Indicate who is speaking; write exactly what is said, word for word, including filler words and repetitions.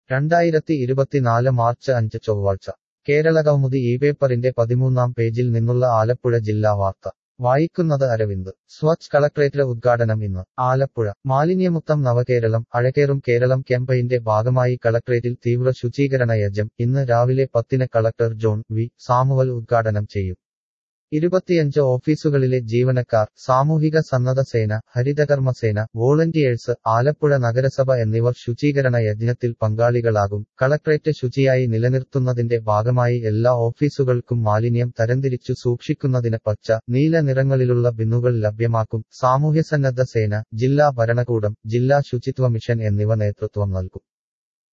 Speaker 1: രണ്ടായിരത്തി ഇരുപത്തിനാല് മാർച്ച് അഞ്ച് ചൊവ്വാഴ്ച കേരളകൗമുദി ഈ പേപ്പറിന്റെ പതിമൂന്നാം പേജിൽ നിന്നുള്ള ആലപ്പുഴ ജില്ലാ വാർത്ത വായിക്കുന്നത് അരവിന്ദ് സ്വച്ഛ് കളക്ട്രേറ്റ് ഉദ്ഘാടനം ഇന്ന് ആലപ്പുഴ മാലിന്യമുക്തം നവകേരളം അഴകേറും കേരളം ക്യാമ്പയിന്റെ ഭാഗമായി കളക്ട്രേറ്റിൽ തീവ്ര ശുചീകരണ യജ്ഞം ഇന്ന് രാവിലെ പത്തിന് കളക്ടർ ജോൺ വി സാമുവൽ ഉദ്ഘാടനം ചെയ്യും ഇരുപത്തിയഞ്ച് ഓഫീസുകളിലെ ജീവനക്കാർ സാമൂഹിക സന്നദ്ധ സേന ഹരിതകർമ്മസേന വോളണ്ടിയേഴ്സ് ആലപ്പുഴ നഗരസഭ എന്നിവർ ശുചീകരണ യജ്ഞത്തിൽ പങ്കാളികളാകും കളക്ട്രേറ്റ് ശുചിയായി നിലനിർത്തുന്നതിന്റെ ഭാഗമായി എല്ലാ ഓഫീസുകൾക്കും മാലിന്യം തരംതിരിച്ചു സൂക്ഷിക്കുന്നതിന് പച്ച നീല നിറങ്ങളിലുള്ള ബിന്നുകൾ ലഭ്യമാക്കും സാമൂഹ്യസന്നദ്ധ സേന ജില്ലാ ഭരണകൂടം ജില്ലാ ശുചിത്വ മിഷൻ എന്നിവ നേതൃത്വം നൽകും